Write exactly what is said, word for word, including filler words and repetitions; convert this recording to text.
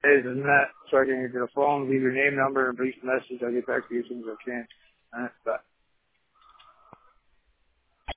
Hey, this is Matt. Sorry I didn't get to the phone. Leave your name, number, and brief message. I'll get back to you as soon as I can. All right, bye.